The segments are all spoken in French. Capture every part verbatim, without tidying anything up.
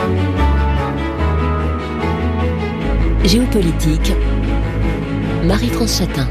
Géopolitique, Marie-France Chatin.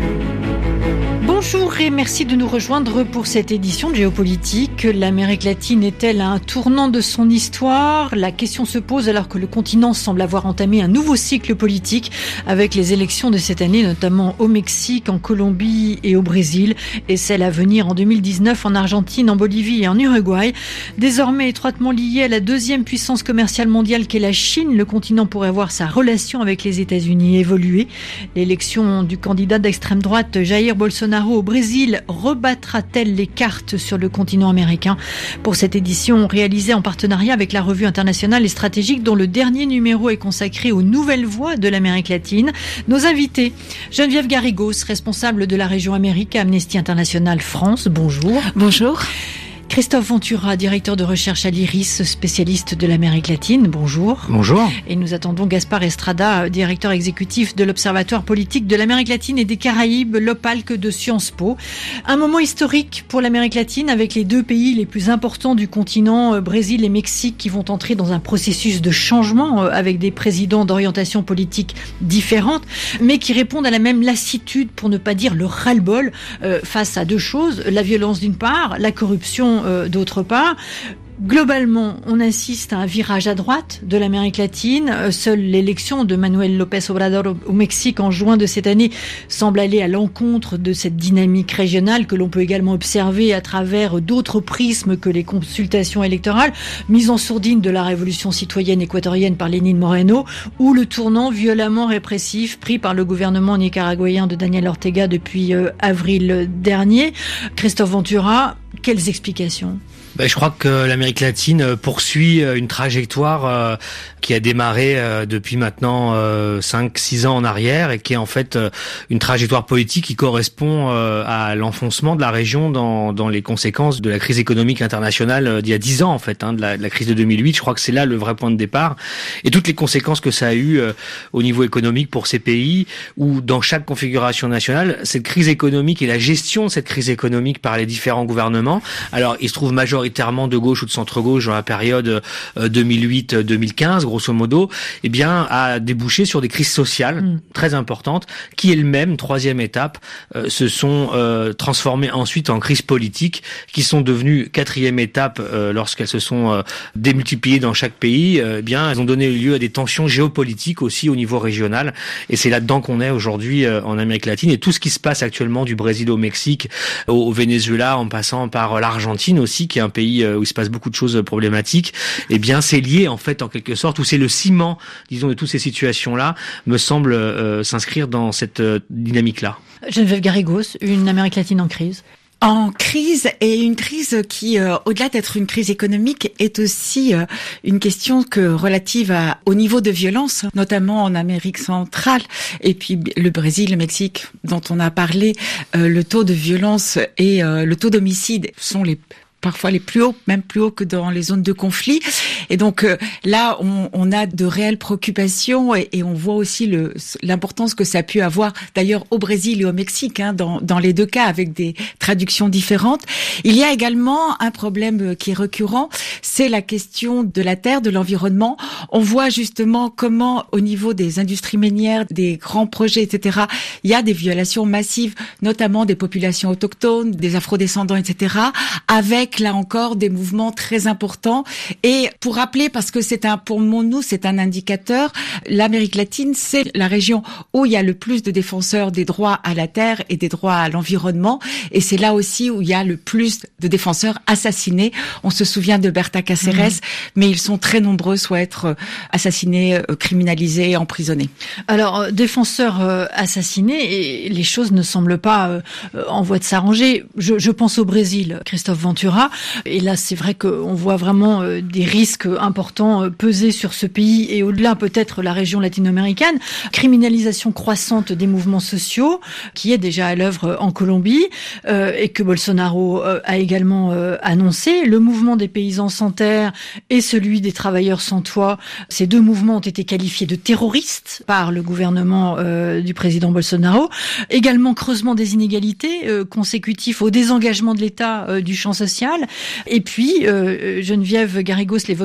Bonjour et merci de nous rejoindre pour cette édition de Géopolitique. L'Amérique latine est-elle à un tournant de son histoire ? La question se pose alors que le continent semble avoir entamé un nouveau cycle politique avec les élections de cette année, notamment au Mexique, en Colombie et au Brésil, et celle à venir en deux mille dix-neuf en Argentine, en Bolivie et en Uruguay. Désormais étroitement lié à la deuxième puissance commerciale mondiale qu'est la Chine, le continent pourrait voir sa relation avec les États-Unis évoluer. L'élection du candidat d'extrême droite Jair Bolsonaro au Brésil rebattra-t-elle les cartes sur le continent américain ? Pour cette édition réalisée en partenariat avec la revue internationale et stratégique dont le dernier numéro est consacré aux nouvelles voies de l'Amérique latine, nos invités, Geneviève Garrigos, responsable de la région Amérique à Amnesty International France, bonjour. Bonjour. Christophe Ventura, directeur de recherche à l'IRIS, spécialiste de l'Amérique latine. Bonjour. Bonjour. Et nous attendons Gaspard Estrada, directeur exécutif de l'Observatoire politique de l'Amérique latine et des Caraïbes, l'OPALC de Sciences Po. Un moment historique pour l'Amérique latine avec les deux pays les plus importants du continent, Brésil et Mexique, qui vont entrer dans un processus de changement avec des présidents d'orientation politique différentes, mais qui répondent à la même lassitude, pour ne pas dire le ras-le-bol, euh, face à deux choses, la violence d'une part, la corruption Euh, d'autre part. Globalement, on assiste à un virage à droite de l'Amérique latine. Euh, seule l'élection de Manuel López Obrador au Mexique en juin de cette année semble aller à l'encontre de cette dynamique régionale que l'on peut également observer à travers d'autres prismes que les consultations électorales, mise en sourdine de la révolution citoyenne équatorienne par Lénine Moreno, ou le tournant violemment répressif pris par le gouvernement nicaraguayen de Daniel Ortega depuis euh, avril dernier. Christophe Ventura, quelles explications ? Ben, je crois que l'Amérique latine poursuit une trajectoire euh, qui a démarré euh, depuis maintenant euh, cinq six ans en arrière et qui est en fait euh, une trajectoire politique qui correspond euh, à l'enfoncement de la région dans, dans les conséquences de la crise économique internationale euh, d'il y a dix ans en fait, hein, de, la, de la crise de deux mille huit. Je crois que c'est là le vrai point de départ et toutes les conséquences que ça a eu euh, au niveau économique pour ces pays où dans chaque configuration nationale, cette crise économique et la gestion de cette crise économique par les différents gouvernements, alors il se trouve majoritairement de gauche ou de centre-gauche dans la période deux mille huit deux mille quinze, grosso modo, eh bien, a débouché sur des crises sociales mmh. très importantes qui, elles-mêmes, troisième étape, euh, se sont euh, transformées ensuite en crises politiques qui sont devenues quatrième étape euh, lorsqu'elles se sont euh, démultipliées dans chaque pays. Euh, eh bien, elles ont donné lieu à des tensions géopolitiques aussi au niveau régional et c'est là-dedans qu'on est aujourd'hui euh, en Amérique latine et tout ce qui se passe actuellement du Brésil au Mexique, au, au Venezuela, en passant par l'Argentine aussi, qui est un pays où il se passe beaucoup de choses problématiques, eh bien c'est lié en fait en quelque sorte, ou c'est le ciment, disons, de toutes ces situations-là, me semble euh, s'inscrire dans cette euh, dynamique-là. Geneviève Garrigos, une Amérique latine en crise. En crise, et une crise qui, euh, au-delà d'être une crise économique, est aussi euh, une question que relative à, au niveau de violence, notamment en Amérique centrale, et puis le Brésil, le Mexique, dont on a parlé, euh, le taux de violence et euh, le taux d'homicide sont les parfois les plus hauts, même plus hauts que dans les zones de conflit. Et donc euh, là, on, on a de réelles préoccupations et, et on voit aussi le, l'importance que ça a pu avoir, d'ailleurs au Brésil et au Mexique, hein, dans, dans les deux cas, avec des traductions différentes. Il y a également un problème qui est récurrent, c'est la question de la terre, de l'environnement. On voit justement comment, au niveau des industries minières, des grands projets, et cetera, il y a des violations massives, notamment des populations autochtones, des afrodescendants, et cetera, avec là encore des mouvements très importants. Et pour rappeler, parce que c'est un, pour nous, c'est un indicateur, l'Amérique latine, c'est la région où il y a le plus de défenseurs des droits à la terre et des droits à l'environnement. Et c'est là aussi où il y a le plus de défenseurs assassinés. On se souvient de Berta Cáceres, mmh. mais ils sont très nombreux soit à être assassinés, criminalisés, emprisonnés. Alors, euh, défenseurs euh, assassinés, et les choses ne semblent pas euh, en voie de s'arranger. Je, je pense au Brésil, Christophe Ventura. Et là, c'est vrai qu'on voit vraiment euh, des risques importants euh, peser sur ce pays et au-delà peut-être la région latino-américaine. Criminalisation croissante des mouvements sociaux qui est déjà à l'œuvre en Colombie euh, et que Bolsonaro euh, a également euh, annoncé. Le mouvement des paysans sans terre et celui des travailleurs sans toit, ces deux mouvements ont été qualifiés de terroristes par le gouvernement euh, du président Bolsonaro. Également creusement des inégalités euh, consécutif au désengagement de l'État euh, du champ social. Et puis, euh, Geneviève Garrigos l'évoquait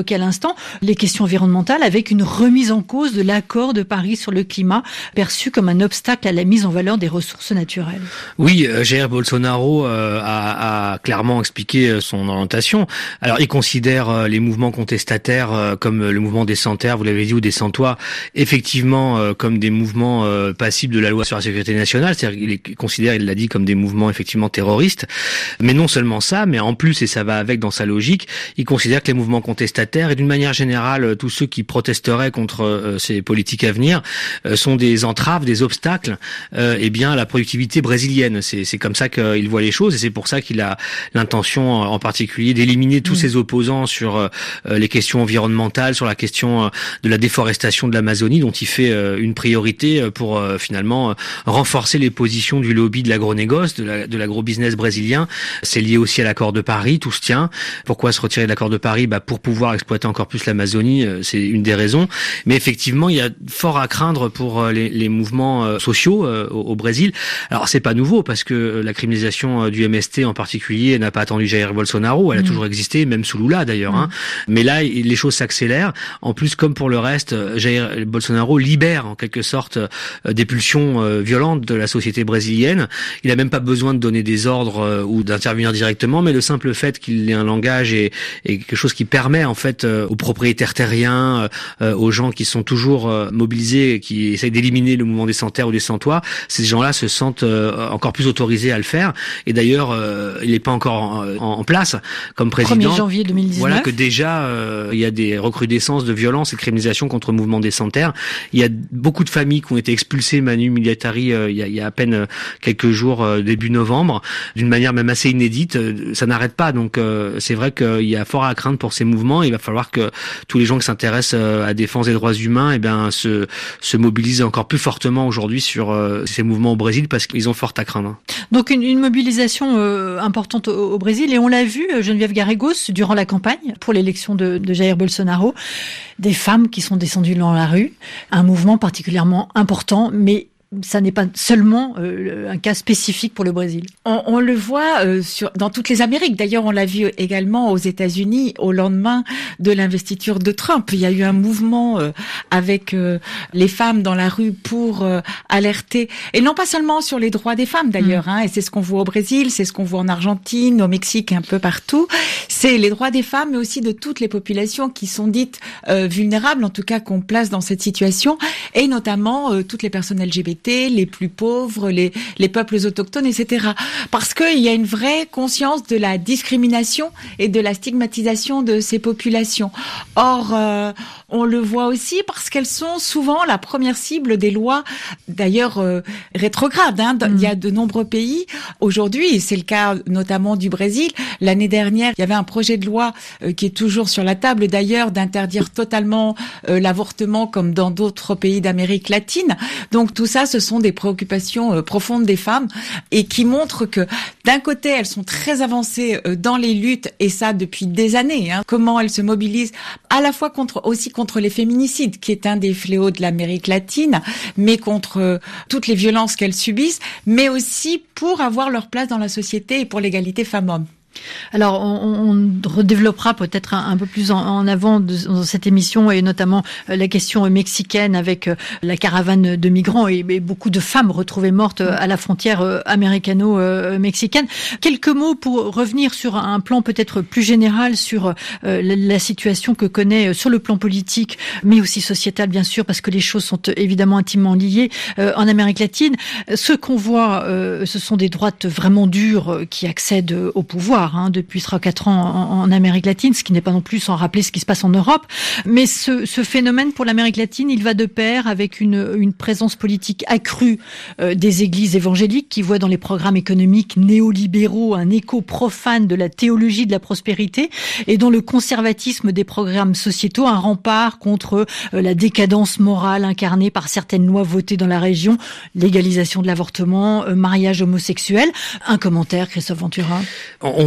évoqué à l'instant, les questions environnementales avec une remise en cause de l'accord de Paris sur le climat, perçu comme un obstacle à la mise en valeur des ressources naturelles. Oui, Jair Bolsonaro euh, a, a clairement expliqué son orientation. Alors, il considère euh, les mouvements contestataires euh, comme le mouvement des sans-terre, vous l'avez dit, ou des sans-toit, effectivement euh, comme des mouvements euh, passibles de la loi sur la sécurité nationale. C'est-à-dire qu'il les considère, il l'a dit, comme des mouvements effectivement terroristes. Mais non seulement ça, mais en plus, et ça va avec dans sa logique, il considère que les mouvements contestataires et d'une manière générale, tous ceux qui protesteraient contre euh, ces politiques à venir euh, sont des entraves, des obstacles, euh, eh bien à la productivité brésilienne. C'est, c'est comme ça qu'il voit les choses et c'est pour ça qu'il a l'intention en particulier d'éliminer tous mmh. ses opposants sur euh, les questions environnementales, sur la question euh, de la déforestation de l'Amazonie, dont il fait euh, une priorité pour euh, finalement euh, renforcer les positions du lobby de l'agronégoce, de, la, de l'agrobusiness brésilien. C'est lié aussi à l'accord de Paris, tout se tient. Pourquoi se retirer de l'accord de Paris ? Bah pour pouvoir exploiter encore plus l'Amazonie, euh, c'est une des raisons. Mais effectivement, il y a fort à craindre pour euh, les, les mouvements euh, sociaux euh, au, au Brésil. Alors c'est pas nouveau parce que la criminalisation euh, du M S T en particulier n'a pas attendu Jair Bolsonaro. Elle a mmh. toujours existé, même sous Lula d'ailleurs. Mmh. Hein. Mais là, les choses s'accélèrent. En plus, comme pour le reste, Jair Bolsonaro libère en quelque sorte euh, des pulsions euh, violentes de la société brésilienne. Il a même pas besoin de donner des ordres euh, ou d'intervenir directement, mais le simple fait qu'il ait un langage et, et quelque chose qui permet en fait euh, aux propriétaires terriens, euh, aux gens qui sont toujours euh, mobilisés et qui essayent d'éliminer le mouvement des sans-terre ou des sans-toit, ces gens-là se sentent euh, encore plus autorisés à le faire. Et d'ailleurs, euh, il n'est pas encore en, en, en place comme président. premier janvier deux mille dix-neuf. Voilà que déjà euh, il y a des recrudescences de violence et de criminalisation contre le mouvement des sans-terre. Il y a beaucoup de familles qui ont été expulsées manu militari euh, il, y a, il y a à peine euh, quelques jours, euh, début novembre, d'une manière même assez inédite. Euh, ça n'arrête pas, donc euh, c'est vrai qu'il y a fort à craindre pour ces mouvements. Il va falloir que tous les gens qui s'intéressent euh, à la défense des droits humains, eh bien, se, se mobilisent encore plus fortement aujourd'hui sur euh, ces mouvements au Brésil parce qu'ils ont fort à craindre. Donc une, une mobilisation euh, importante au, au Brésil, et on l'a vu, Geneviève Garrigos, durant la campagne pour l'élection de, de Jair Bolsonaro, des femmes qui sont descendues dans la rue, un mouvement particulièrement important, mais ça n'est pas seulement euh, un cas spécifique pour le Brésil. On, on le voit euh, sur, dans toutes les Amériques. D'ailleurs, on l'a vu également aux États-Unis au lendemain de l'investiture de Trump. Il y a eu un mouvement euh, avec euh, les femmes dans la rue pour euh, alerter, et non pas seulement sur les droits des femmes d'ailleurs, mmh. hein, et c'est ce qu'on voit au Brésil, c'est ce qu'on voit en Argentine, au Mexique, un peu partout. C'est les droits des femmes, mais aussi de toutes les populations qui sont dites euh, vulnérables, en tout cas qu'on place dans cette situation, et notamment euh, toutes les personnes L G B T, les plus pauvres, les, les peuples autochtones, et cetera. Parce qu'il y a une vraie conscience de la discrimination et de la stigmatisation de ces populations. Or, euh, on le voit aussi parce qu'elles sont souvent la première cible des lois, d'ailleurs euh, rétrogrades. Hein. Mmh. Il y a de nombreux pays aujourd'hui, et c'est le cas notamment du Brésil. L'année dernière, il y avait un projet de loi euh, qui est toujours sur la table d'ailleurs, d'interdire totalement euh, l'avortement comme dans d'autres pays d'Amérique latine. Donc tout ça, ce sont des préoccupations euh, profondes des femmes et qui montrent que d'un côté, elles sont très avancées euh, dans les luttes, et ça depuis des années. Hein. Comment elles se mobilisent à la fois contre aussi contre les féminicides, qui est un des fléaux de l'Amérique latine, mais contre euh, toutes les violences qu'elles subissent, mais aussi pour avoir leur place dans la société et pour l'égalité femmes-hommes. Alors, on, on redéveloppera peut-être un, un peu plus en, en avant de, dans cette émission, et notamment euh, la question mexicaine avec euh, la caravane de migrants et, et beaucoup de femmes retrouvées mortes euh, à la frontière euh, américano-mexicaine. Quelques mots pour revenir sur un plan peut-être plus général sur euh, la, la situation que connaît euh, sur le plan politique, mais aussi sociétal bien sûr, parce que les choses sont euh, évidemment intimement liées euh, en Amérique latine. Ce qu'on voit, euh, ce sont des droites vraiment dures euh, qui accèdent euh, au pouvoir. Hein, depuis trois à quatre ans en, en Amérique latine, ce qui n'est pas non plus sans rappeler ce qui se passe en Europe. Mais ce, ce phénomène pour l'Amérique latine, il va de pair avec une, une présence politique accrue euh, des églises évangéliques qui voient dans les programmes économiques néolibéraux un écho profane de la théologie de la prospérité, et dans le conservatisme des programmes sociétaux un rempart contre euh, la décadence morale incarnée par certaines lois votées dans la région, légalisation de l'avortement, euh, mariage homosexuel. Un commentaire, Christophe Ventura. On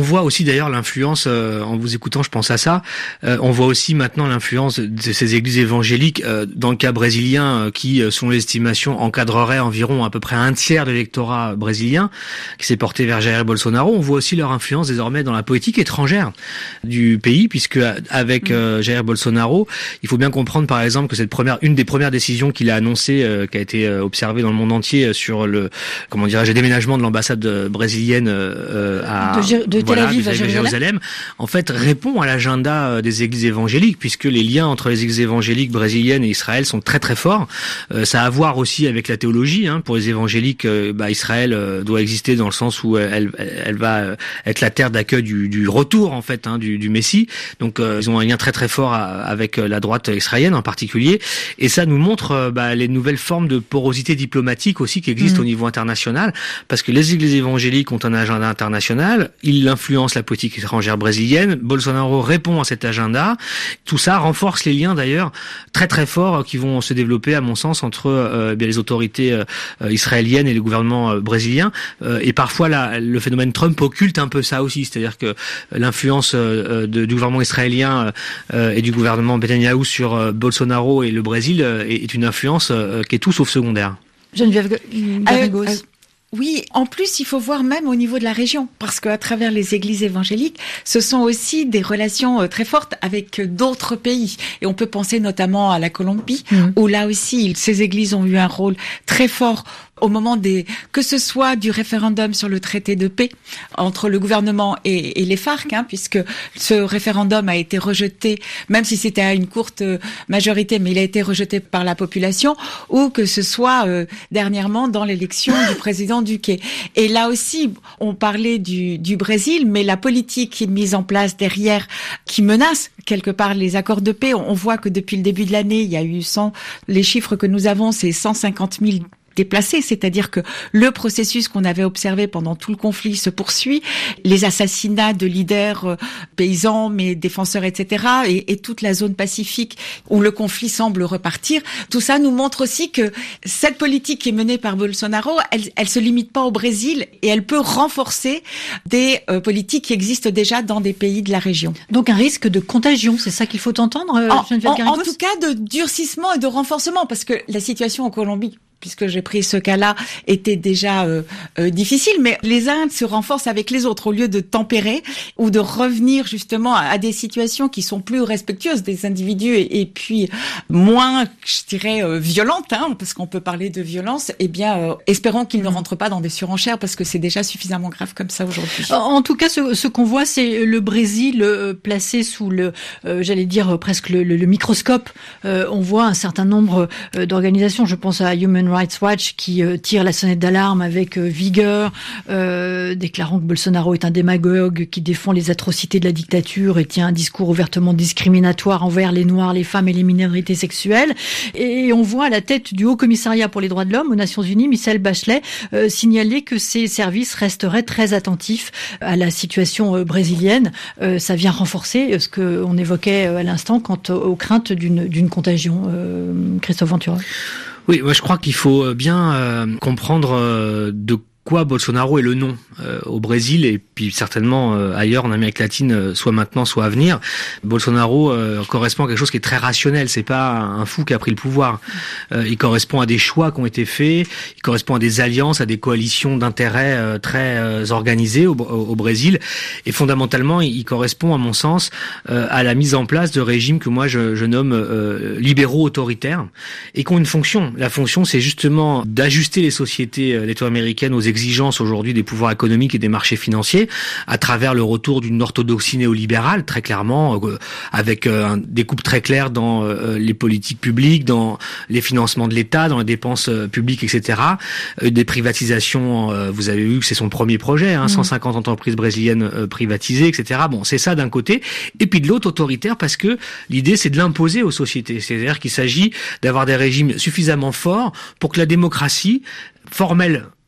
on voit aussi d'ailleurs l'influence, euh, en vous écoutant, je pense à ça, euh, on voit aussi maintenant l'influence de ces églises évangéliques, euh, dans le cas brésilien, euh, qui, selon les estimations, encadrerait environ à peu près un tiers de l'électorat brésilien, qui s'est porté vers Jair Bolsonaro. On voit aussi leur influence désormais dans la politique étrangère du pays, puisque avec euh, Jair Bolsonaro, il faut bien comprendre par exemple que cette première, une des premières décisions qu'il a annoncées, euh, qui a été euh, observée dans le monde entier euh, sur le, comment dirais-je, le déménagement de l'ambassade brésilienne euh, à de, Gé- de Tel voilà, Aviv à Jérusalem. Jérusalem, en fait, répond à l'agenda des églises évangéliques, puisque les liens entre les églises évangéliques brésiliennes et Israël sont très très forts. Euh, ça a à voir aussi avec la théologie. Hein. Pour les évangéliques, euh, bah, Israël euh, doit exister dans le sens où elle, elle va être la terre d'accueil du, du retour en fait hein, du, du Messie. Donc euh, ils ont un lien très très fort à, avec la droite israélienne en particulier. Et ça nous montre euh, bah, les nouvelles formes de porosité diplomatique aussi qui existent mmh. au niveau international, parce que les églises évangéliques ont un agenda international. Ils influencent la politique étrangère brésilienne. Bolsonaro répond à cet agenda. Tout ça renforce les liens d'ailleurs très très forts qui vont se développer à mon sens entre euh, bien les autorités euh, israéliennes et le gouvernement euh, brésilien. Euh, et parfois la, le phénomène Trump occulte un peu ça aussi, c'est-à-dire que l'influence euh, de, du gouvernement israélien euh, et du gouvernement Netanyahou sur euh, Bolsonaro et le Brésil euh, est une influence euh, qui est tout sauf secondaire. Geneviève Garrigos. Euh, euh, Oui, en plus, il faut voir même au niveau de la région, parce qu'à travers les églises évangéliques, ce sont aussi des relations très fortes avec d'autres pays. Et on peut penser notamment à la Colombie, mmh. où là aussi, ces églises ont eu un rôle très fort au moment des, que ce soit du référendum sur le traité de paix entre le gouvernement et, et les FARC, hein, puisque ce référendum a été rejeté, même si c'était à une courte majorité, mais il a été rejeté par la population, ou que ce soit euh, dernièrement dans l'élection du président Duque. Et là aussi, on parlait du, du Brésil, mais la politique qui est mise en place derrière, qui menace quelque part les accords de paix, on voit que depuis le début de l'année, il y a eu cent, les chiffres que nous avons, c'est cent cinquante mille déplacés, c'est-à-dire que le processus qu'on avait observé pendant tout le conflit se poursuit, les assassinats de leaders euh, paysans, mais défenseurs, et cetera, et, et toute la zone pacifique où le conflit semble repartir, tout ça nous montre aussi que cette politique qui est menée par Bolsonaro, elle, elle se limite pas au Brésil et elle peut renforcer des euh, politiques qui existent déjà dans des pays de la région. Donc un risque de contagion, c'est ça qu'il faut entendre, euh, en, Geneviève Garrigos ? En tout cas, de durcissement et de renforcement, parce que la situation en Colombie, puisque j'ai pris ce cas-là, était déjà euh, euh, difficile, mais les uns se renforcent avec les autres au lieu de tempérer ou de revenir justement à, à des situations qui sont plus respectueuses des individus et, et puis moins, je dirais, euh, violentes, hein, parce qu'on peut parler de violence. Eh bien, euh, espérons qu'ils ne rentrent pas dans des surenchères parce que c'est déjà suffisamment grave comme ça aujourd'hui. En tout cas, ce, ce qu'on voit, c'est le Brésil euh, placé sous le, euh, j'allais dire euh, presque le, le, le microscope. Euh, on voit un certain nombre euh, d'organisations. Je pense à Human Rights Watch qui euh, tire la sonnette d'alarme avec euh, vigueur, euh, déclarant que Bolsonaro est un démagogue qui défend les atrocités de la dictature et tient un discours ouvertement discriminatoire envers les Noirs, les femmes et les minorités sexuelles. Et on voit à la tête du Haut Commissariat pour les droits de l'homme aux Nations Unies, Michelle Bachelet, euh, signaler que ces services resteraient très attentifs à la situation euh, brésilienne. Euh, ça vient renforcer ce qu'on évoquait à l'instant quant aux craintes d'une, d'une contagion. Euh, Christophe Ventura. Oui, moi je crois qu'il faut bien euh, comprendre euh, de quoi Bolsonaro est le nom euh, au Brésil et puis certainement euh, ailleurs en Amérique latine, euh, soit maintenant, soit à venir. Bolsonaro euh, correspond à quelque chose qui est très rationnel. C'est pas un fou qui a pris le pouvoir. Euh, il correspond à des choix qui ont été faits. Il correspond à des alliances, à des coalitions d'intérêts euh, très euh, organisées au, au, au Brésil. Et fondamentalement, il, il correspond, à mon sens, euh, à la mise en place de régimes que moi je, je nomme euh, libéraux autoritaires et qui ont une fonction. La fonction, c'est justement d'ajuster les sociétés euh, latino-américaines aux exigences aujourd'hui des pouvoirs économiques et des marchés financiers à travers le retour d'une orthodoxie néolibérale, très clairement, euh, avec euh, un, des coupes très claires dans euh, les politiques publiques, dans les financements de l'État, dans les dépenses euh, publiques, et cetera. Euh, des privatisations, euh, vous avez vu que c'est son premier projet, hein, mmh. cent cinquante entreprises brésiliennes euh, privatisées, et cetera. Bon, c'est ça d'un côté. Et puis de l'autre, autoritaire, parce que l'idée, c'est de l'imposer aux sociétés. C'est-à-dire qu'il s'agit d'avoir des régimes suffisamment forts pour que la démocratie formelle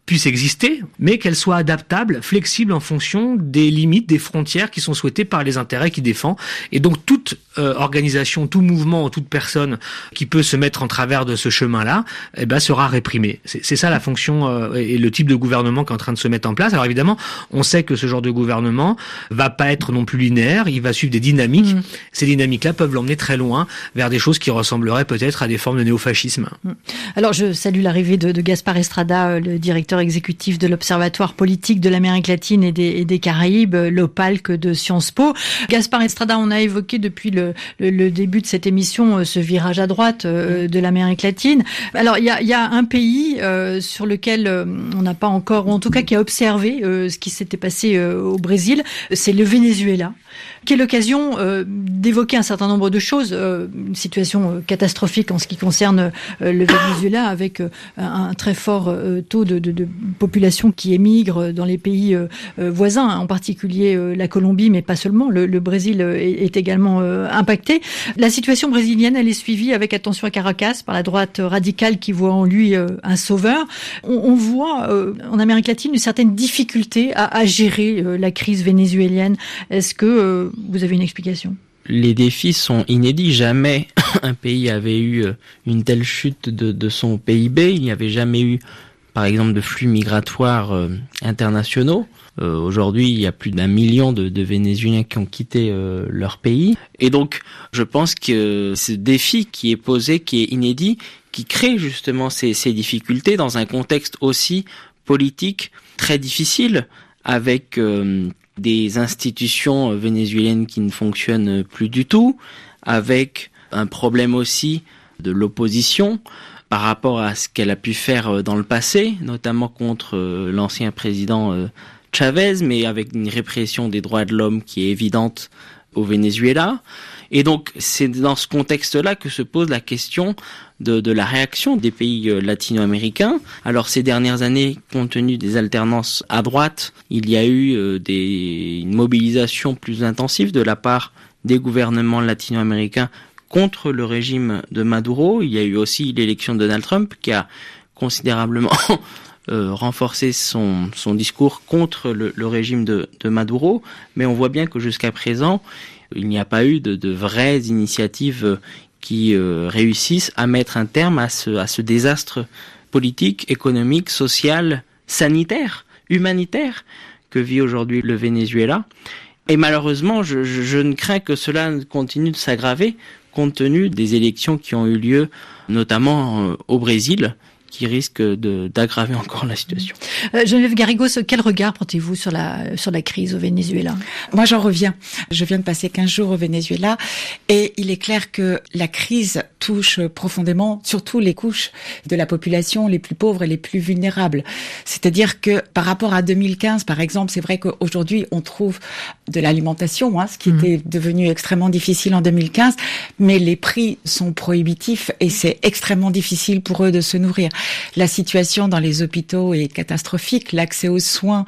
puisse exister, mais qu'elle soit adaptable, flexible en fonction des limites, des frontières qui sont souhaitées par les intérêts qu'il défend. Et donc toute euh, organisation, tout mouvement, toute personne qui peut se mettre en travers de ce chemin-là, eh ben sera réprimée. C'est, c'est ça la fonction euh, et le type de gouvernement qui est en train de se mettre en place. Alors évidemment, on sait que ce genre de gouvernement va pas être non plus linéaire, il va suivre des dynamiques. Mmh. Ces dynamiques-là peuvent l'emmener très loin vers des choses qui ressembleraient peut-être à des formes de néofascisme. Mmh. Alors je salue l'arrivée de, de Gaspard Estrada, le directeur exécutif de l'Observatoire politique de l'Amérique latine et des, et des Caraïbes, l'OPALC de Sciences Po. Gaspard Estrada, on a évoqué depuis le, le, le début de cette émission ce virage à droite euh, de l'Amérique latine. Alors il y a, y a un pays euh, sur lequel euh, on n'a pas encore, ou en tout cas qui a observé euh, ce qui s'était passé euh, au Brésil, c'est le Venezuela, qui est l'occasion euh, d'évoquer un certain nombre de choses, euh, une situation euh, catastrophique en ce qui concerne euh, le Venezuela, avec euh, un, un très fort euh, taux de, de, de population qui émigre dans les pays euh, voisins, en particulier euh, la Colombie, mais pas seulement. Le, le Brésil est, est également euh, impacté. La situation brésilienne, elle est suivie avec attention à Caracas par la droite radicale qui voit en lui euh, un sauveur. On, on voit euh, en Amérique latine une certaine difficulté à, à gérer euh, la crise vénézuélienne. Est-ce que euh, vous avez une explication ? Les défis sont inédits. Jamais un pays avait eu une telle chute de, de son P I B. Il n'y avait jamais eu, par exemple, de flux migratoires euh, internationaux. Euh, aujourd'hui, il y a plus d'un million de, de Vénézuéliens qui ont quitté euh, leur pays. Et donc, je pense que ce défi qui est posé, qui est inédit, qui crée justement ces, ces difficultés dans un contexte aussi politique très difficile, avec euh, des institutions vénézuéliennes qui ne fonctionnent plus du tout, avec un problème aussi de l'opposition par rapport à ce qu'elle a pu faire dans le passé, notamment contre l'ancien président Chavez, mais avec une répression des droits de l'homme qui est évidente au Venezuela. Et donc, c'est dans ce contexte-là que se pose la question de, de la réaction des pays latino-américains. Alors, ces dernières années, compte tenu des alternances à droite, il y a eu euh, des, une mobilisation plus intensive de la part des gouvernements latino-américains contre le régime de Maduro. Il y a eu aussi l'élection de Donald Trump qui a considérablement euh, renforcé son, son discours contre le, le régime de, de Maduro. Mais on voit bien que jusqu'à présent, il n'y a pas eu de, de vraies initiatives qui euh, réussissent à mettre un terme à ce, à ce désastre politique, économique, social, sanitaire, humanitaire que vit aujourd'hui le Venezuela. Et malheureusement, je, je, je ne crains que cela continue de s'aggraver compte tenu des élections qui ont eu lieu, notamment euh, au Brésil, qui risque de, d'aggraver encore la situation. Euh, Geneviève Garrigos, quel regard portez-vous sur la, sur la crise au Venezuela ? Moi, j'en reviens. Je viens de passer quinze jours au Venezuela et il est clair que la crise touche profondément, surtout les couches de la population les plus pauvres et les plus vulnérables. C'est-à-dire que par rapport à deux mille quinze, par exemple, c'est vrai qu'aujourd'hui, on trouve de l'alimentation, hein, ce qui mmh. était devenu extrêmement difficile en deux mille quinze, mais les prix sont prohibitifs et c'est extrêmement difficile pour eux de se nourrir. La situation dans les hôpitaux est catastrophique, l'accès aux soins,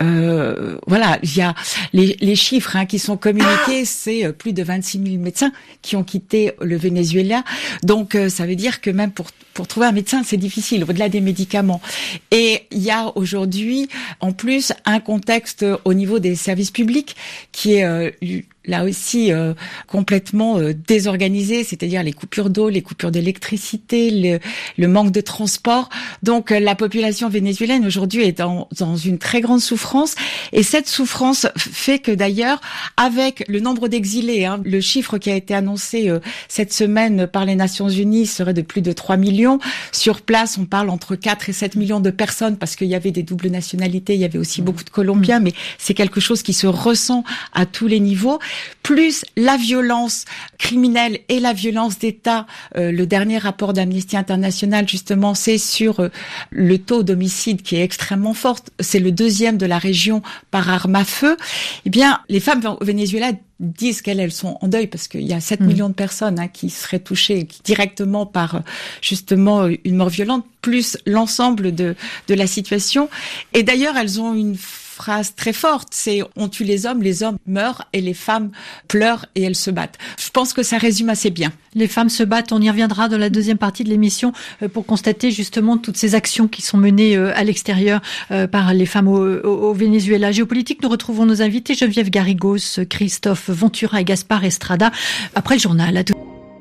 euh, voilà, il y a les, les chiffres hein, qui sont communiqués, c'est plus de vingt-six mille médecins qui ont quitté le Venezuela, donc euh, ça veut dire que même pour pour trouver un médecin, c'est difficile, au-delà des médicaments. Et il y a aujourd'hui, en plus, un contexte au niveau des services publics qui est euh, là aussi euh, complètement euh, désorganisé, c'est-à-dire les coupures d'eau, les coupures d'électricité, le, le manque de transport. Donc euh, la population vénézuélienne aujourd'hui est dans, dans une très grande souffrance, et cette souffrance fait que d'ailleurs, avec le nombre d'exilés, hein, le chiffre qui a été annoncé euh, cette semaine par les Nations Unies serait de plus de trois millions. Sur place, on parle entre quatre et sept millions de personnes parce qu'il y avait des doubles nationalités, il y avait aussi beaucoup de Colombiens, mais c'est quelque chose qui se ressent à tous les niveaux. Plus la violence criminelle et la violence d'État. Euh, le dernier rapport d'Amnesty International, justement, c'est sur euh, le taux d'homicide qui est extrêmement fort. C'est le deuxième de la région par arme à feu. Eh bien, les femmes au Venezuela disent qu'elles elles sont en deuil parce qu'il y a sept mmh. millions de personnes hein, qui seraient touchées directement par justement une mort violente, plus l'ensemble de de la situation. Et d'ailleurs, elles ont une phrase très forte, c'est « on tue les hommes, les hommes meurent et les femmes pleurent et elles se battent ». Je pense que ça résume assez bien. Les femmes se battent, on y reviendra dans la deuxième partie de l'émission pour constater justement toutes ces actions qui sont menées à l'extérieur par les femmes au, au, au Venezuela. Géopolitique, nous retrouvons nos invités Geneviève Garrigos, Christophe Ventura et Gaspard Estrada après le journal. À tout...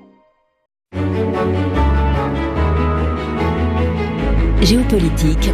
Géopolitique,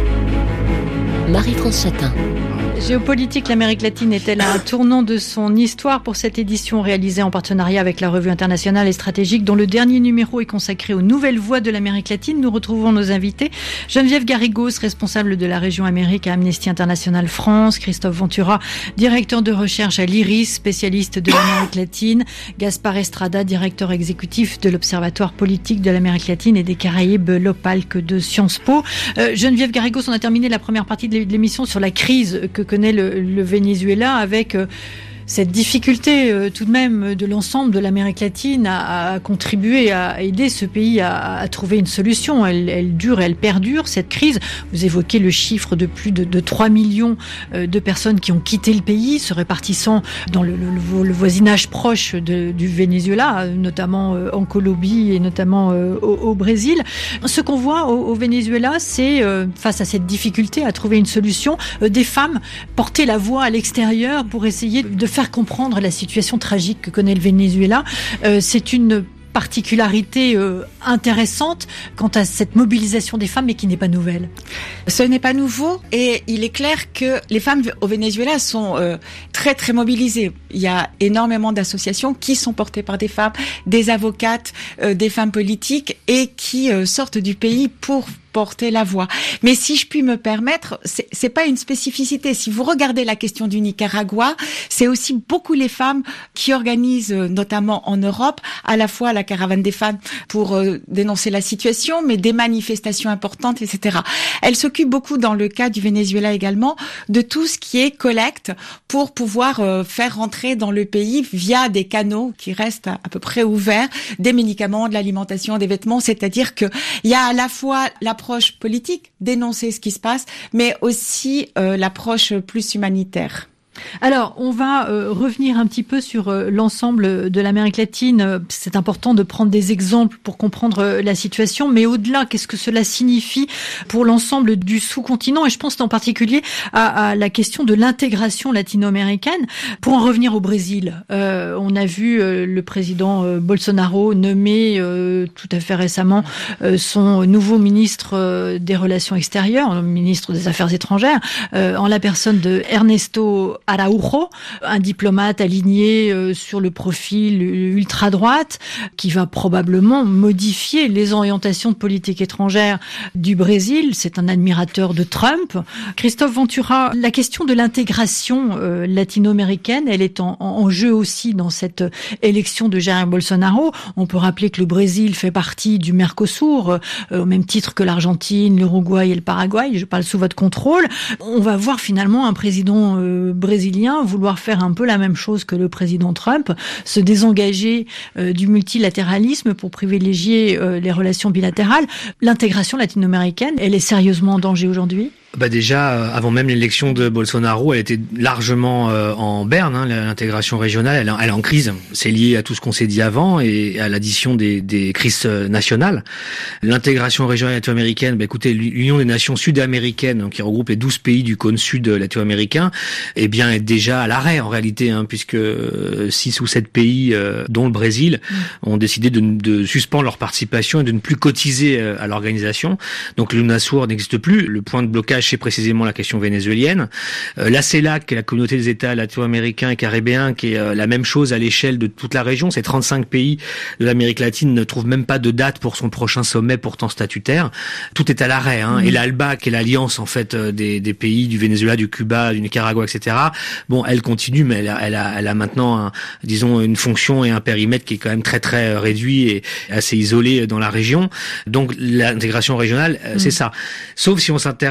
Marie-France Chatin. Géopolitique, l'Amérique latine est-elle à un tournant de son histoire pour cette édition réalisée en partenariat avec la Revue internationale et stratégique dont le dernier numéro est consacré aux nouvelles voies de l'Amérique latine. Nous retrouvons nos invités. Geneviève Garrigos, responsable de la région Amérique à Amnesty International France. Christophe Ventura, directeur de recherche à l'IRIS, spécialiste de l'Amérique latine. Gaspard Estrada, directeur exécutif de l'Observatoire politique de l'Amérique latine et des Caraïbes, l'OPALC de Sciences Po. Euh, Geneviève Garrigos, on a terminé la première partie de l'émission sur la crise que connaît le, le Venezuela avec euh, cette difficulté euh, tout de même de l'ensemble de l'Amérique latine à, à contribuer à aider ce pays à, à trouver une solution. Elle, elle dure, elle perdure, cette crise. Vous évoquez le chiffre de plus de, de trois millions euh, de personnes qui ont quitté le pays, se répartissant dans le, le, le voisinage proche de, du Venezuela, notamment euh, en Colombie et notamment euh, au, au Brésil. Ce qu'on voit au, au Venezuela, c'est euh, face à cette difficulté à trouver une solution, euh, des femmes porter la voix à l'extérieur pour essayer de faire comprendre la situation tragique que connaît le Venezuela. Euh, c'est une particularité euh, intéressante quant à cette mobilisation des femmes, mais qui n'est pas nouvelle. Ce n'est pas nouveau et il est clair que les femmes au Venezuela sont euh, très très mobilisées. Il y a énormément d'associations qui sont portées par des femmes, des avocates, euh, des femmes politiques et qui euh, sortent du pays pour porter la voix. Mais si je puis me permettre, c'est, c'est pas une spécificité. Si vous regardez la question du Nicaragua, c'est aussi beaucoup les femmes qui organisent, notamment en Europe, à la fois la caravane des femmes pour euh, dénoncer la situation, mais des manifestations importantes, et cetera. Elles s'occupent beaucoup, dans le cas du Venezuela également, de tout ce qui est collecte pour pouvoir euh, faire rentrer dans le pays, via des canaux qui restent à, à peu près ouverts, des médicaments, de l'alimentation, des vêtements. C'est-à-dire que il y a à la fois l'approche politique, dénoncer ce qui se passe, mais aussi euh, l'approche plus humanitaire. Alors, on va euh, revenir un petit peu sur euh, l'ensemble de l'Amérique latine. C'est important de prendre des exemples pour comprendre euh, la situation, mais au-delà, qu'est-ce que cela signifie pour l'ensemble du sous-continent? Et je pense en particulier à, à la question de l'intégration latino-américaine. Pour en revenir au Brésil, euh, on a vu euh, le président euh, Bolsonaro nommer euh, tout à fait récemment euh, son nouveau ministre euh, des Relations extérieures, ministre des Affaires étrangères, euh, en la personne de Ernesto Araujo, un diplomate aligné euh, sur le profil ultra-droite, qui va probablement modifier les orientations de politique étrangère du Brésil. C'est un admirateur de Trump. Christophe Ventura, la question de l'intégration euh, latino-américaine, elle est en, en jeu aussi dans cette élection de Jair Bolsonaro. On peut rappeler que le Brésil fait partie du Mercosur, euh, au même titre que l'Argentine, l'Uruguay et le Paraguay. Je parle sous votre contrôle. On va voir finalement un président euh, brésilien vouloir faire un peu la même chose que le président Trump, se désengager euh, du multilatéralisme pour privilégier euh, les relations bilatérales. L'intégration latino-américaine, elle est sérieusement en danger aujourd'hui ? Bah déjà, avant même l'élection de Bolsonaro, elle était largement euh, en berne. Hein, l'intégration régionale, elle, elle est en crise. C'est lié à tout ce qu'on s'est dit avant et à l'addition des, des crises nationales. L'intégration régionale latino-américaine, bah écoutez, l'Union des nations sud-américaines, donc qui regroupe les douze pays du cône sud latino-américain, eh bien est déjà à l'arrêt en réalité, hein, puisque six ou sept pays, euh, dont le Brésil, mmh. ont décidé de, de suspendre leur participation et de ne plus cotiser euh, à l'organisation. Donc l'UNASUR n'existe plus. Le point de blocage, c'est précisément la question vénézuélienne. Euh, la CELAC, la communauté des États latino-américains et caribéens, qui est euh, la même chose à l'échelle de toute la région. Ces trente-cinq pays de l'Amérique latine ne trouvent même pas de date pour son prochain sommet, pourtant statutaire. Tout est à l'arrêt. Hein. Mmh. Et l'ALBA, qui est l'alliance en fait des, des pays du Venezuela, du Cuba, du Nicaragua, et cetera. Bon, elle continue, mais elle a, elle a, elle a maintenant, un, disons, une fonction et un périmètre qui est quand même très très réduit et assez isolé dans la région. Donc l'intégration régionale, mmh. c'est ça. Sauf si on s'intéresse à l'intégration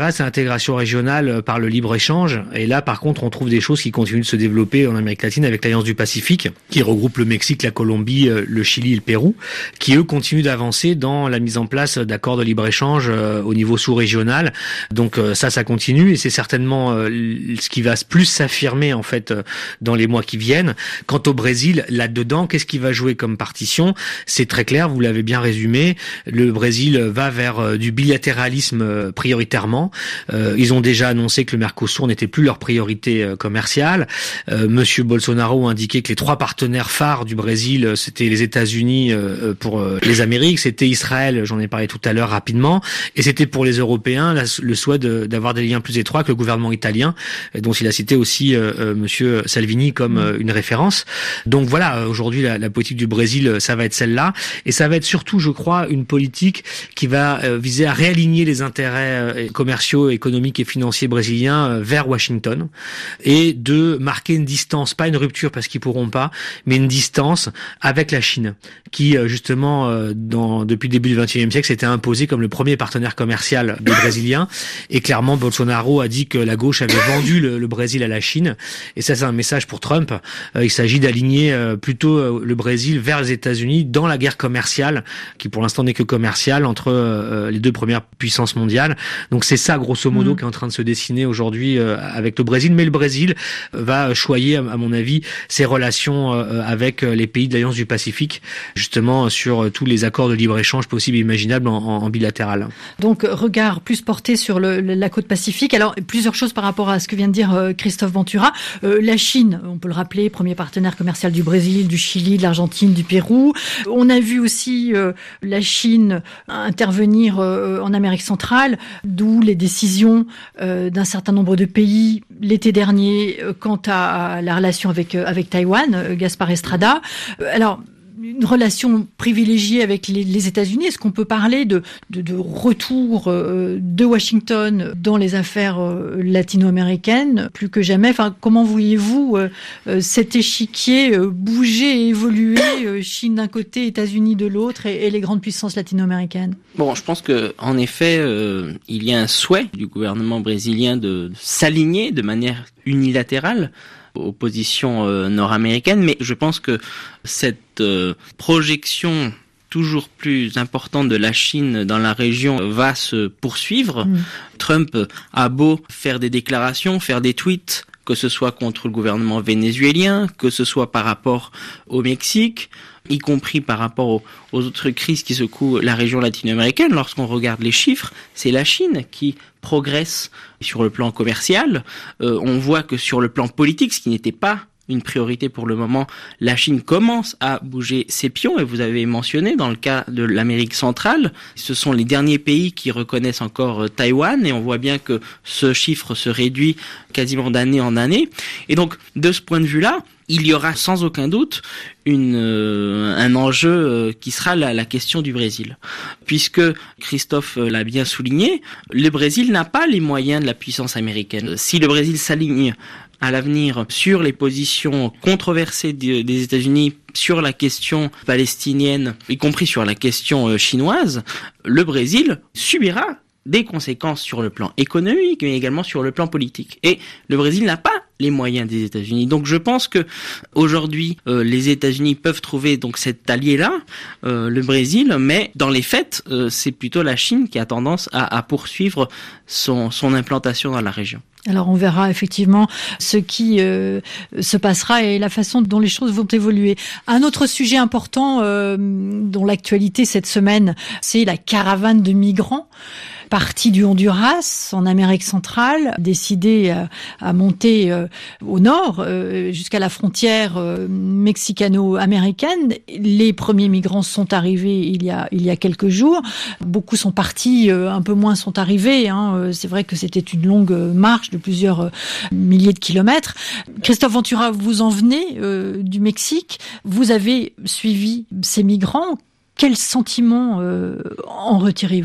l'intégration régionale par le libre-échange. Et là, par contre, on trouve des choses qui continuent de se développer en Amérique latine avec l'Alliance du Pacifique, qui regroupe le Mexique, la Colombie, le Chili et le Pérou, qui, eux, continuent d'avancer dans la mise en place d'accords de libre-échange au niveau sous-régional. Donc ça, ça continue et c'est certainement ce qui va plus s'affirmer, en fait, dans les mois qui viennent. Quant au Brésil, là-dedans, qu'est-ce qui va jouer comme partition ? C'est très clair, vous l'avez bien résumé. Le Brésil va vers du bilatéralisme prioritairement. Euh, ils ont déjà annoncé que le Mercosur n'était plus leur priorité commerciale. Euh, Monsieur Bolsonaro a indiqué que les trois partenaires phares du Brésil, c'était les États-Unis euh, pour euh, les Amériques, c'était Israël, j'en ai parlé tout à l'heure rapidement, et c'était pour les Européens la, le souhait de, d'avoir des liens plus étroits avec le gouvernement italien, dont il a cité aussi euh, euh, Monsieur Salvini comme euh, une référence. Donc voilà, aujourd'hui la, la politique du Brésil, ça va être celle-là, et ça va être surtout, je crois, une politique qui va euh, viser à réaligner les intérêts euh, commerciaux, économiques et financiers brésiliens euh, vers Washington, et de marquer une distance, pas une rupture parce qu'ils pourront pas, mais une distance avec la Chine, qui euh, justement euh, dans, depuis le début du vingt et unième siècle s'était imposé comme le premier partenaire commercial des Brésiliens, et clairement Bolsonaro a dit que la gauche avait vendu le, le Brésil à la Chine, et ça c'est un message pour Trump. Euh, il s'agit d'aligner euh, plutôt euh, le Brésil vers les États-Unis dans la guerre commerciale, qui pour l'instant n'est que commerciale, entre euh, les deux premières puissances mondiales. Donc c'est ça grosso modo mmh. qui est en train de se dessiner aujourd'hui euh, avec le Brésil, mais le Brésil va choyer, à mon avis, ses relations euh, avec les pays de l'Alliance du Pacifique, justement sur tous les accords de libre-échange possibles et imaginables en, en, en bilatéral. Donc regard plus porté sur le, la côte pacifique. Alors plusieurs choses par rapport à ce que vient de dire euh, Christophe Ventura. Euh, la Chine, on peut le rappeler, premier partenaire commercial du Brésil, du Chili, de l'Argentine, du Pérou. On a vu aussi euh, la Chine intervenir euh, en Amérique centrale, d'où les décisions euh, d'un certain nombre de pays l'été dernier euh, quant à, à la relation avec euh, avec Taïwan, euh, Gaspard Estrada. Euh, alors une relation privilégiée avec les, les États-Unis. Est-ce qu'on peut parler de, de, de retour euh, de Washington dans les affaires euh, latino-américaines plus que jamais? Enfin, comment voyez-vous euh, euh, cet échiquier euh, bouger et évoluer, euh, Chine d'un côté, États-Unis de l'autre, et, et les grandes puissances latino-américaines? Bon, je pense que en effet, euh, il y a un souhait du gouvernement brésilien de s'aligner de manière unilatérale aux positions euh, nord-américaines, mais je pense que cette euh, projection toujours plus importante de la Chine dans la région va se poursuivre. Mmh. Trump a beau faire des déclarations, faire des tweets, que ce soit contre le gouvernement vénézuélien, que ce soit par rapport au Mexique, y compris par rapport aux, aux autres crises qui secouent la région latino-américaine. Lorsqu'on regarde les chiffres, c'est la Chine qui progresse sur le plan commercial. Euh, on voit que sur le plan politique, ce qui n'était pas une priorité pour le moment, la Chine commence à bouger ses pions, et vous avez mentionné dans le cas de l'Amérique centrale, ce sont les derniers pays qui reconnaissent encore Taïwan, et on voit bien que ce chiffre se réduit quasiment d'année en année. Et donc, de ce point de vue-là, il y aura sans aucun doute une, euh, un enjeu euh, qui sera la, la question du Brésil. Puisque, Christophe l'a bien souligné, le Brésil n'a pas les moyens de la puissance américaine. Si le Brésil s'aligne à l'avenir sur les positions controversées des États-Unis sur la question palestinienne, y compris sur la question chinoise, le Brésil subira des conséquences sur le plan économique, mais également sur le plan politique. Et le Brésil n'a pas les moyens des États-Unis. Donc je pense que aujourd'hui euh, les États-Unis peuvent trouver donc cet allié-là, euh, le Brésil, mais dans les faits, euh, c'est plutôt la Chine qui a tendance à, à poursuivre son, son implantation dans la région. Alors on verra effectivement ce qui euh, se passera et la façon dont les choses vont évoluer. Un autre sujet important euh, dont l'actualité cette semaine, c'est la caravane de migrants partis du Honduras en Amérique centrale, décidé à, à monter euh, au nord euh, jusqu'à la frontière euh, mexicano-américaine. Les premiers migrants sont arrivés il y a il y a quelques jours. Beaucoup sont partis, euh, un peu moins sont arrivés. Hein. C'est vrai que c'était une longue marche de plusieurs euh, milliers de kilomètres. Christophe Ventura, vous en venez euh, du Mexique. Vous avez suivi ces migrants. Quel sentiment euh, en retirez-vous ?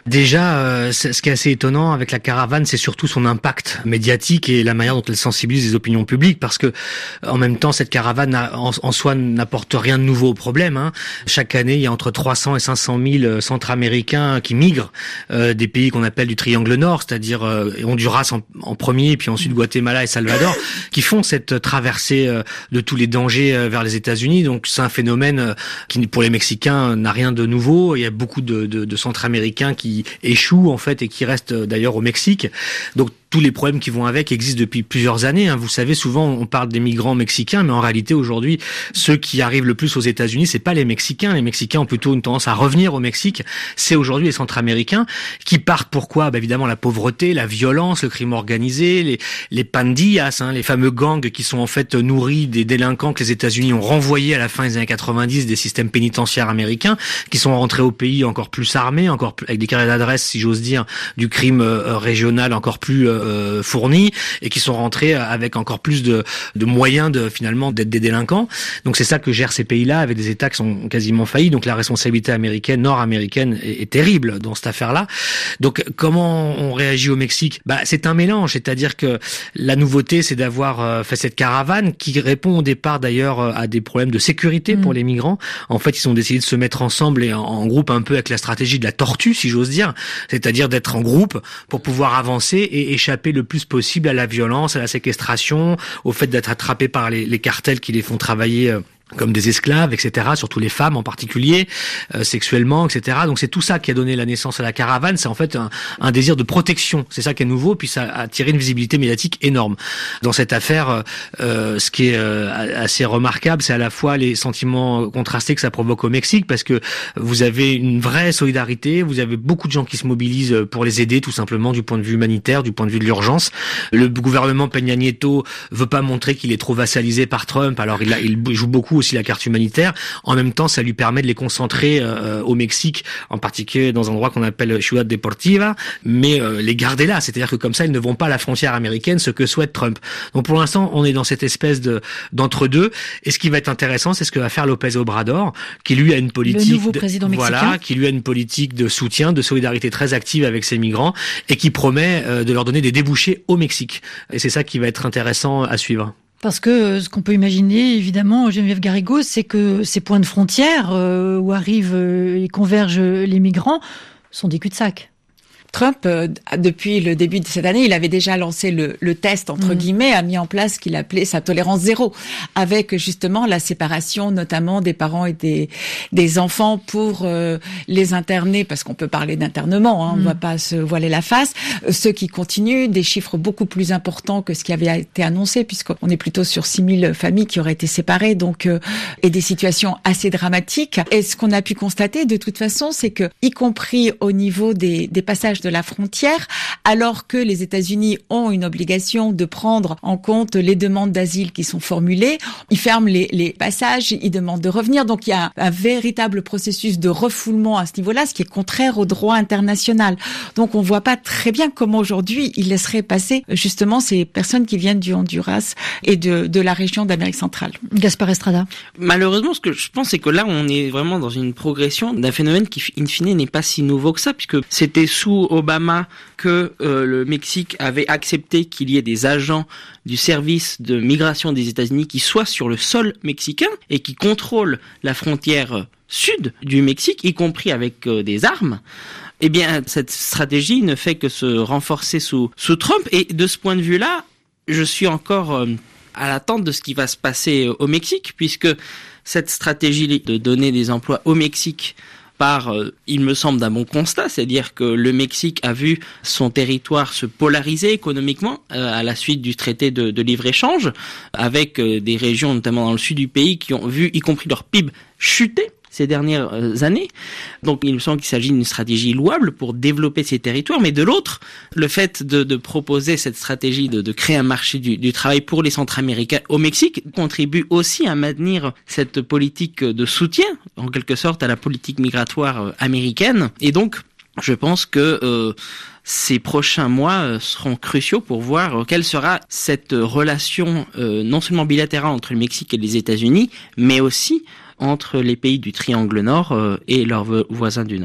Déjà, euh, ce qui est assez étonnant avec la caravane, c'est surtout son impact médiatique et la manière dont elle sensibilise les opinions publiques, parce que en même temps, cette caravane en, en soi n'apporte rien de nouveau au problème. Hein. Chaque année, il y a entre trois cents et cinq cent mille Centra-Américains qui migrent euh, des pays qu'on appelle du Triangle Nord, c'est-à-dire euh, Honduras en, en premier, puis ensuite Guatemala et Salvador, qui font cette traversée euh, de tous les dangers euh, vers les États-Unis. Donc c'est un phénomène euh, qui, pour les Mexicains, n'a rien de nouveau. Il y a beaucoup de, de, de Centra-Américains qui échouent en fait et qui restent d'ailleurs au Mexique. Donc tous les problèmes qui vont avec existent depuis plusieurs années. Hein. Vous savez, souvent on parle des migrants mexicains, mais en réalité aujourd'hui, ceux qui arrivent le plus aux États-Unis, c'est pas les Mexicains. Les Mexicains ont plutôt une tendance à revenir au Mexique. C'est aujourd'hui les Centra-Américains qui partent. Pourquoi ? Bah, évidemment la pauvreté, la violence, le crime organisé, les, les pandillas, hein, les fameux gangs qui sont en fait nourris des délinquants que les États-Unis ont renvoyés à la fin des années quatre-vingt-dix des systèmes pénitentiaires américains, qui sont rentrés au pays encore plus armés, encore plus, avec des carnets d'adresse, si j'ose dire, du crime euh, régional encore plus euh, Euh, fournis et qui sont rentrés avec encore plus de, de moyens de finalement d'être des délinquants. Donc c'est ça que gèrent ces pays-là avec des États qui sont quasiment faillis. Donc la responsabilité américaine, nord-américaine est, est terrible dans cette affaire-là. Donc comment on réagit au Mexique ? Bah c'est un mélange, c'est-à-dire que la nouveauté c'est d'avoir euh, fait cette caravane qui répond au départ d'ailleurs à des problèmes de sécurité mmh. pour les migrants. En fait, ils ont décidé de se mettre ensemble et en, en groupe un peu avec la stratégie de la tortue, si j'ose dire, c'est-à-dire d'être en groupe pour pouvoir avancer et échapper le plus possible à la violence, à la séquestration, au fait d'être attrapés par les, les cartels qui les font travailler euh, comme des esclaves, et cetera, surtout les femmes en particulier, euh, sexuellement, et cetera. Donc c'est tout ça qui a donné la naissance à la caravane, c'est en fait un, un désir de protection, c'est ça qui est nouveau, puis ça a tiré une visibilité médiatique énorme. Dans cette affaire, euh, ce qui est euh, assez remarquable, c'est à la fois les sentiments contrastés que ça provoque au Mexique, parce que vous avez une vraie solidarité, vous avez beaucoup de gens qui se mobilisent pour les aider, tout simplement du point de vue humanitaire, du point de vue de l'urgence. Le gouvernement Peña Nieto veut pas montrer qu'il est trop vassalisé par Trump, alors il, a, il joue beaucoup aussi la carte humanitaire. En même temps, ça lui permet de les concentrer euh, au Mexique, en particulier dans un endroit qu'on appelle Ciudad Deportiva, mais euh, les garder là. C'est-à-dire que comme ça, ils ne vont pas à la frontière américaine, ce que souhaite Trump. Donc pour l'instant, on est dans cette espèce de d'entre-deux. Et ce qui va être intéressant, c'est ce que va faire López Obrador, qui lui a une politique, le nouveau président de, mexicain, voilà, qui lui a une politique de soutien, de solidarité très active avec ces migrants, et qui promet euh, de leur donner des débouchés au Mexique. Et c'est ça qui va être intéressant à suivre. Parce que ce qu'on peut imaginer, évidemment, Geneviève Garrigos, c'est que ces points de frontière euh, où arrivent euh, et convergent les migrants sont des cul-de-sac. Trump, euh, depuis le début de cette année, il avait déjà lancé le, le test, entre mmh. guillemets, a mis en place ce qu'il appelait sa tolérance zéro, avec justement la séparation notamment des parents et des, des enfants pour euh, les interner, parce qu'on peut parler d'internement, hein, mmh. on ne va pas se voiler la face. Euh, ceux qui continuent, des chiffres beaucoup plus importants que ce qui avait été annoncé, puisqu'on est plutôt sur six mille familles qui auraient été séparées, donc euh, et des situations assez dramatiques. Et ce qu'on a pu constater, de toute façon, c'est que, y compris au niveau des, des passages de la frontière, alors que les États-Unis ont une obligation de prendre en compte les demandes d'asile qui sont formulées, ils ferment les, les passages, ils demandent de revenir. Donc il y a un, un véritable processus de refoulement à ce niveau-là, ce qui est contraire au droit international. Donc on voit pas très bien comment aujourd'hui ils laisseraient passer justement ces personnes qui viennent du Honduras et de, de la région d'Amérique centrale. Gaspard Estrada. Malheureusement, ce que je pense, c'est que là, on est vraiment dans une progression d'un phénomène qui, in fine, n'est pas si nouveau que ça, puisque c'était sous Obama que euh, le Mexique avait accepté qu'il y ait des agents du service de migration des États-Unis qui soient sur le sol mexicain et qui contrôlent la frontière sud du Mexique, y compris avec euh, des armes. Eh bien, cette stratégie ne fait que se renforcer sous, sous Trump. Et de ce point de vue-là, je suis encore euh, à l'attente de ce qui va se passer au Mexique, puisque cette stratégie de donner des emplois au Mexique par, euh, il me semble, d'un bon constat, c'est-à-dire que le Mexique a vu son territoire se polariser économiquement euh, à la suite du traité de, de libre-échange, avec euh, des régions, notamment dans le sud du pays, qui ont vu, y compris leur P I B, chuter ces dernières années. Donc il me semble qu'il s'agit d'une stratégie louable pour développer ces territoires, mais de l'autre, le fait de, de proposer cette stratégie de, de créer un marché du, du travail pour les Centra-Américains au Mexique contribue aussi à maintenir cette politique de soutien, en quelque sorte, à la politique migratoire américaine. Et donc, je pense que euh, ces prochains mois seront cruciaux pour voir quelle sera cette relation euh, non seulement bilatérale entre le Mexique et les États-Unis, mais aussi entre les pays du Triangle Nord euh, et leurs voisins du Nord.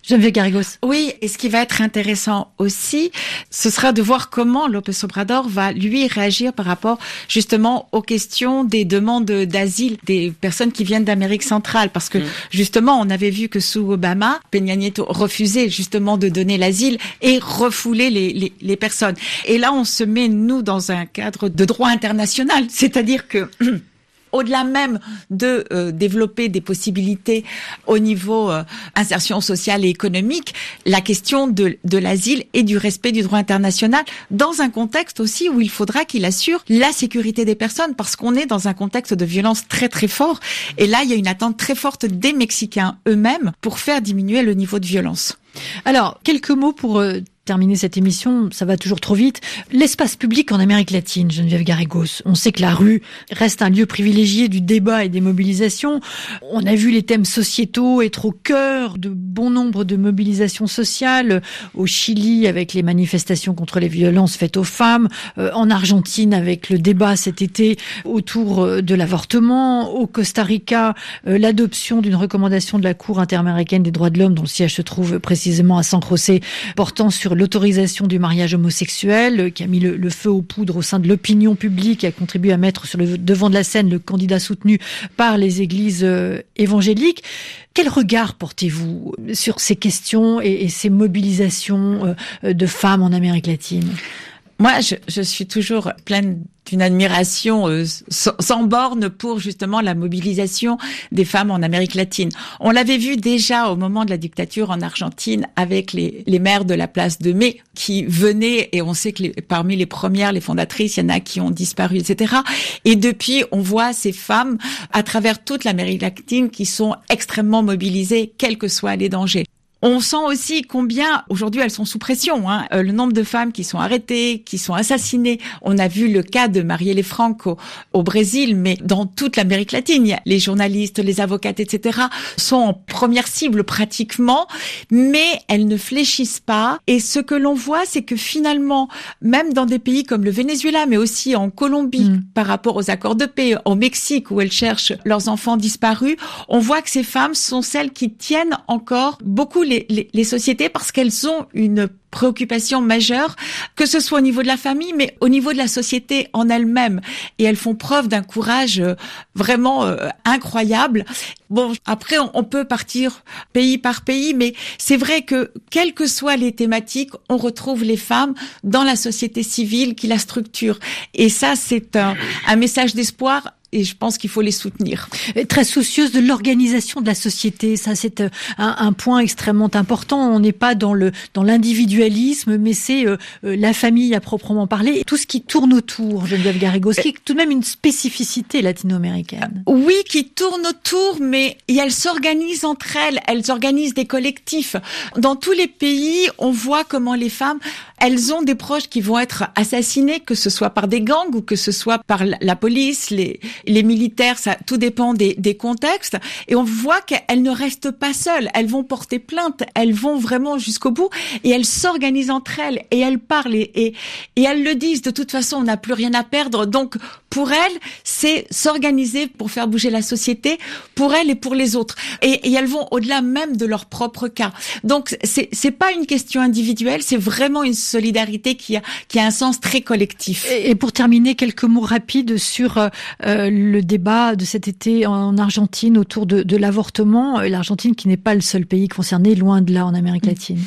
Geneviève Garrigos. Oui, et ce qui va être intéressant aussi, ce sera de voir comment López Obrador va, lui, réagir par rapport justement aux questions des demandes d'asile des personnes qui viennent d'Amérique centrale. Parce que, mmh. justement, on avait vu que sous Obama, Peña Nieto refusait justement de donner l'asile et refoulait les, les, les personnes. Et là, on se met, nous, dans un cadre de droit international. C'est-à-dire que... au-delà même de euh, développer des possibilités au niveau euh, insertion sociale et économique, la question de, de l'asile et du respect du droit international dans un contexte aussi où il faudra qu'il assure la sécurité des personnes parce qu'on est dans un contexte de violence très très fort. Et là, il y a une attente très forte des Mexicains eux-mêmes pour faire diminuer le niveau de violence. Alors, quelques mots pour... Euh terminer cette émission, ça va toujours trop vite. L'espace public en Amérique latine, Geneviève Garrigos, on sait que la rue reste un lieu privilégié du débat et des mobilisations. On a vu les thèmes sociétaux être au cœur de bon nombre de mobilisations sociales. Au Chili, avec les manifestations contre les violences faites aux femmes. Euh, en Argentine, avec le débat cet été autour de l'avortement. Au Costa Rica, euh, l'adoption d'une recommandation de la Cour interaméricaine des droits de l'homme, dont le siège se trouve précisément à San José, portant sur l'autorisation du mariage homosexuel, qui a mis le, le feu aux poudres au sein de l'opinion publique et a contribué à mettre sur le devant de la scène le candidat soutenu par les églises euh, évangéliques. Quel regard portez-vous sur ces questions et, et ces mobilisations euh, de femmes en Amérique latine ? Moi, je, je suis toujours pleine d'une admiration euh, sans, sans borne pour justement la mobilisation des femmes en Amérique latine. On l'avait vu déjà au moment de la dictature en Argentine avec les, les mères de la place de Mai qui venaient, et on sait que les, parmi les premières, les fondatrices, il y en a qui ont disparu, et cetera. Et depuis, on voit ces femmes à travers toute l'Amérique latine qui sont extrêmement mobilisées, quels que soient les dangers. On sent aussi combien, aujourd'hui, elles sont sous pression. Hein. Euh, le nombre de femmes qui sont arrêtées, qui sont assassinées. On a vu le cas de Marielle Franco au Brésil, mais dans toute l'Amérique latine, les journalistes, les avocates, et cetera sont en première cible pratiquement, mais elles ne fléchissent pas. Et ce que l'on voit, c'est que finalement, même dans des pays comme le Venezuela, mais aussi en Colombie, mmh. par rapport aux accords de paix, au Mexique, où elles cherchent leurs enfants disparus, on voit que ces femmes sont celles qui tiennent encore beaucoup les Les, les sociétés parce qu'elles ont une préoccupation majeure, que ce soit au niveau de la famille, mais au niveau de la société en elle-même. Et elles font preuve d'un courage vraiment euh, incroyable. Bon, après, on, on peut partir pays par pays, mais c'est vrai que, quelles que soient les thématiques, on retrouve les femmes dans la société civile qui la structure. Et ça, c'est un, un message d'espoir. Et je pense qu'il faut les soutenir. Très soucieuse de l'organisation de la société, ça c'est un, un point extrêmement important. On n'est pas dans le dans l'individualisme, mais c'est euh, la famille à proprement parler, et tout ce qui tourne autour. Geneviève Garrigos, qui est tout de même une spécificité latino-américaine. Oui, qui tourne autour, mais et elles s'organisent entre elles. Elles organisent des collectifs. Dans tous les pays, on voit comment les femmes, elles ont des proches qui vont être assassinés, que ce soit par des gangs ou que ce soit par la police, les les militaires, ça, tout dépend des, des contextes. Et on voit qu'elles ne restent pas seules. Elles vont porter plainte. Elles vont vraiment jusqu'au bout. Et elles s'organisent entre elles. Et elles parlent. Et, et, et elles le disent. De toute façon, on n'a plus rien à perdre. Donc, pour elles, c'est s'organiser pour faire bouger la société, pour elles et pour les autres. Et, et elles vont au-delà même de leur propre cas. Donc, c'est, c'est pas une question individuelle. C'est vraiment une solidarité qui a, qui a un sens très collectif. Et, et pour terminer, quelques mots rapides sur euh, le débat de cet été en Argentine autour de, de l'avortement. L'Argentine qui n'est pas le seul pays concerné, loin de là, en Amérique latine.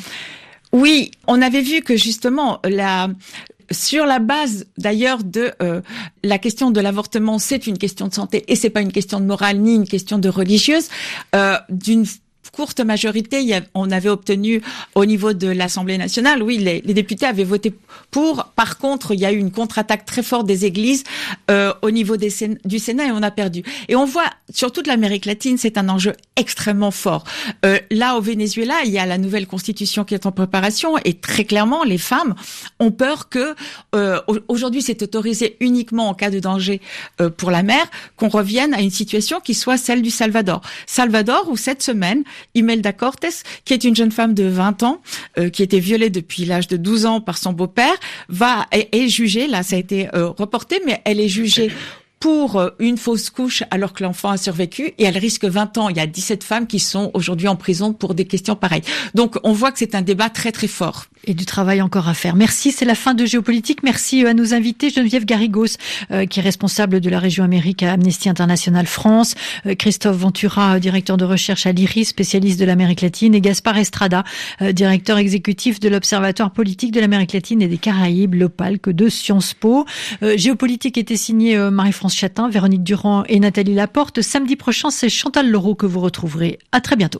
Oui, on avait vu que justement, la... sur la base d'ailleurs de euh, la question de l'avortement, c'est une question de santé et c'est pas une question de morale ni une question de religieuse. Euh, d'une courte majorité, il y a, on avait obtenu au niveau de l'Assemblée nationale, oui, les, les députés avaient voté pour. Par contre, il y a eu une contre-attaque très forte des églises euh, au niveau des Sén- du Sénat et on a perdu. Et on voit, sur toute l'Amérique latine, c'est un enjeu extrêmement fort. Euh, là, au Venezuela, il y a la nouvelle constitution qui est en préparation et très clairement, les femmes ont peur que, euh, aujourd'hui, c'est autorisé uniquement en cas de danger euh, pour la mère, qu'on revienne à une situation qui soit celle du Salvador. Salvador, où cette semaine, Imelda Cortés, qui est une jeune femme de vingt ans, euh, qui était violée depuis l'âge de douze ans par son beau-père, va est, est jugée, là ça a été euh, reporté, mais elle est jugée pour une fausse couche alors que l'enfant a survécu, et elle risque vingt ans. Il y a dix-sept femmes qui sont aujourd'hui en prison pour des questions pareilles. Donc on voit que c'est un débat très très fort. Et du travail encore à faire. Merci, c'est la fin de Géopolitique. Merci à nos invités, Geneviève Garrigos, euh, qui est responsable de la région Amérique à Amnesty International France, euh, Christophe Ventura, directeur de recherche à l'I R I S, spécialiste de l'Amérique latine, et Gaspard Estrada, euh, directeur exécutif de l'Observatoire politique de l'Amérique latine et des Caraïbes, l'OPALC de Sciences Po. Euh, Géopolitique était signé euh, Marie-France Chatin, Véronique Durand et Nathalie Laporte. Samedi prochain, c'est Chantal Leroux que vous retrouverez. À très bientôt.